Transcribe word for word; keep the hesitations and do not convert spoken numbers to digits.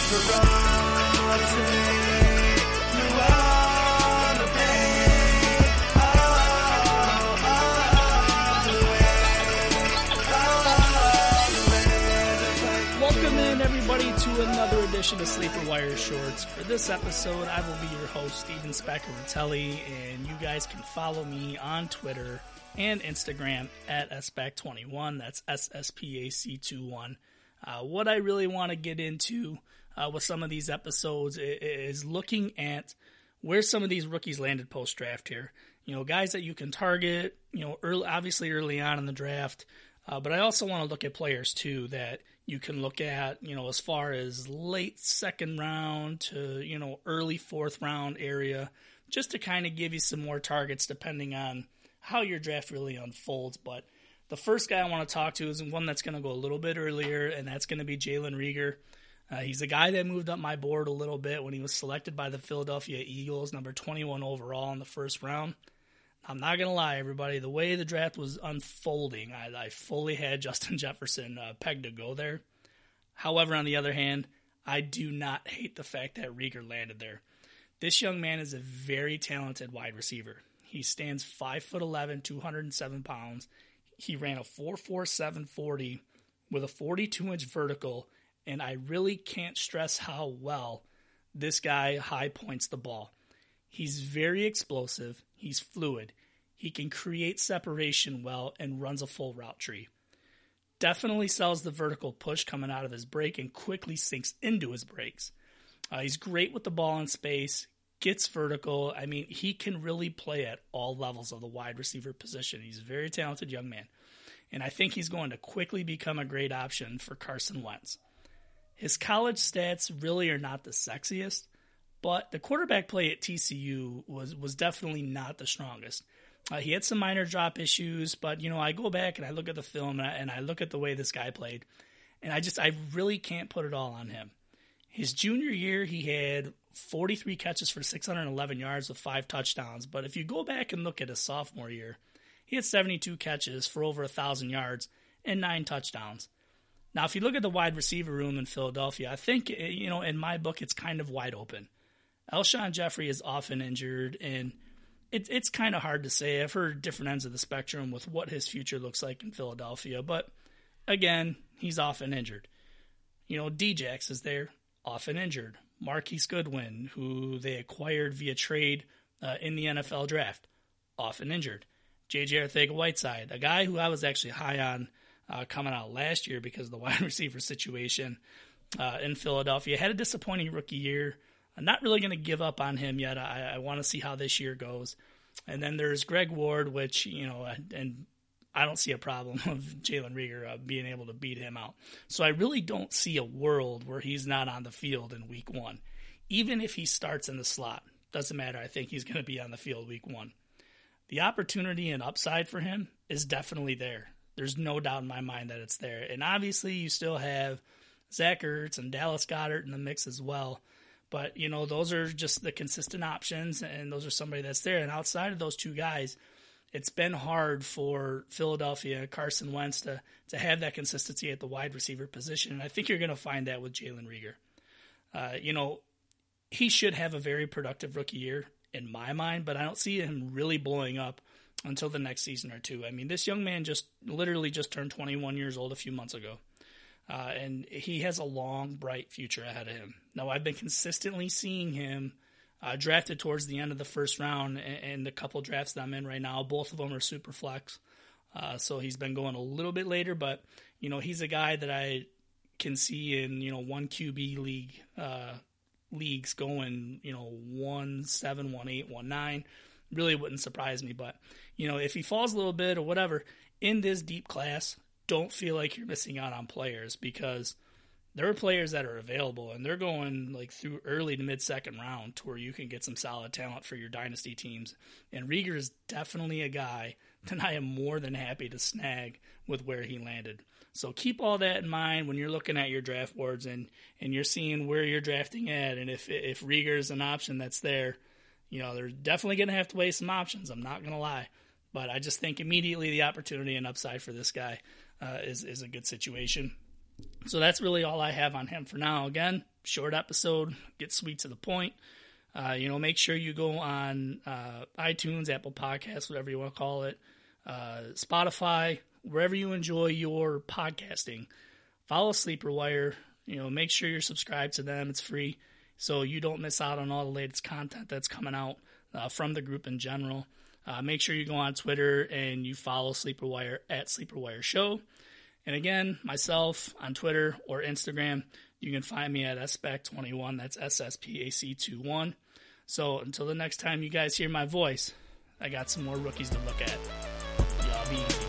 Another edition of Sleeper Wire Shorts. For this episode, I will be your host, Steven Spaccaratelli, and you guys can follow me on Twitter and Instagram at S Spac twenty-one. That's S S P A C twenty-one. Uh, what I really want to get into uh, with some of these episodes is, is looking at where some of these rookies landed post-draft here. You know, guys that you can target, you know, early, obviously early on in the draft, uh, but I also want to look at players, too, that you can look at, you know, as far as late second round to, you know, early fourth round area, just to kind of give you some more targets depending on how your draft really unfolds. But the first guy I want to talk to is one that's going to go a little bit earlier, and that's going to be Jalen Reagor. Uh, he's a guy that moved up my board a little bit when he was selected by the Philadelphia Eagles, number twenty-one overall in the first round. I'm not going to lie, everybody. The way the draft was unfolding, I, I fully had Justin Jefferson uh, pegged to go there. However, on the other hand, I do not hate the fact that Reagor landed there. This young man is a very talented wide receiver. He stands five foot eleven, two hundred seven pounds. He ran a four four seven forty with a forty-two inch vertical, and I really can't stress how well this guy high points the ball. He's very explosive. He's fluid. He can create separation well and runs a full route tree. Definitely sells the vertical push coming out of his break and quickly sinks into his breaks. Uh, he's great with the ball in space, gets vertical. I mean, he can really play at all levels of the wide receiver position. He's a very talented young man. And I think he's going to quickly become a great option for Carson Wentz. His college stats really are not the sexiest, but the quarterback play at T C U was, was definitely not the strongest. Uh, he had some minor drop issues, but, you know, I go back and I look at the film and I, and I look at the way this guy played, and I just, I really can't put it all on him. His junior year, he had forty-three catches for six hundred eleven yards with five touchdowns, but if you go back and look at his sophomore year, he had seventy-two catches for over one thousand yards and nine touchdowns. Now, if you look at the wide receiver room in Philadelphia, I think, you know, in my book, it's kind of wide open. Alshon Jeffrey is often injured, and it, it's kind of hard to say. I've heard different ends of the spectrum with what his future looks like in Philadelphia, but again, he's often injured. You know, D-Jax is there, often injured. Marquise Goodwin, who they acquired via trade uh, in the N F L draft, often injured. J J Arcega-Whiteside, a guy who I was actually high on uh, coming out last year because of the wide receiver situation uh, in Philadelphia, had a disappointing rookie year. I'm not really going to give up on him yet. I, I want to see how this year goes. And then there's Greg Ward, which, you know, and I don't see a problem of Jalen Reagor uh, being able to beat him out. So I really don't see a world where he's not on the field in week one. Even if he starts in the slot, doesn't matter. I think he's going to be on the field week one. The opportunity and upside for him is definitely there. There's no doubt in my mind that it's there. And obviously you still have Zach Ertz and Dallas Goedert in the mix as well. But, you know, those are just the consistent options, and those are somebody that's there. And outside of those two guys, it's been hard for Philadelphia, Carson Wentz, to, to have that consistency at the wide receiver position. And I think you're going to find that with Jalen Reagor. Uh, you know, he should have a very productive rookie year in my mind, but I don't see him really blowing up until the next season or two. I mean, this young man just literally just turned twenty-one years old a few months ago. Uh, and he has a long, bright future ahead of him. Now, I've been consistently seeing him uh, drafted towards the end of the first round, and, and the couple drafts that I'm in right now, both of them are super flex. Uh, so he's been going a little bit later, but, you know, he's a guy that I can see in, you know, one Q B league uh, leagues going, you know, one seven, one eight, one nine. Really wouldn't surprise me, but, you know, if he falls a little bit or whatever, in this deep class, don't feel like you're missing out on players, because there are players that are available and they're going like through early to mid second round to where you can get some solid talent for your dynasty teams. And Reagor is definitely a guy that I am more than happy to snag with where he landed. So keep all that in mind when you're looking at your draft boards and, and you're seeing where you're drafting at. And if, if Reagor is an option that's there, you know, they're definitely going to have to weigh some options. I'm not going to lie. But I just think immediately the opportunity and upside for this guy uh, is, is a good situation. So that's really all I have on him for now. Again, short episode, get sweet to the point. Uh, you know, make sure you go on uh, iTunes, Apple Podcasts, whatever you want to call it, uh, Spotify, wherever you enjoy your podcasting. Follow Sleeper Wire. You know, make sure you're subscribed to them. It's free, so you don't miss out on all the latest content that's coming out uh, from the group in general. Uh, make sure you go on Twitter and you follow Sleeper Wire at Sleeper Wire Show. And again, myself on Twitter or Instagram, you can find me at S S P A C twenty-one. That's S S P A C twenty-one. So until the next time you guys hear my voice, I got some more rookies to look at. Y'all be easy.